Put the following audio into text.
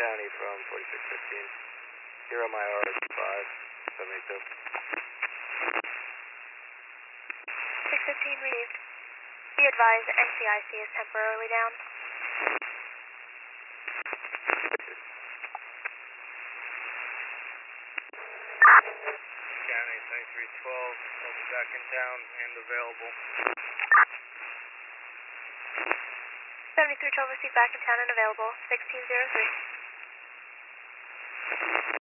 County from 4615. 0 my R572. 615 received. Be advised NCIC is temporarily down. County 2312, will be back in town and available. 7312 received back in town and available. 1603.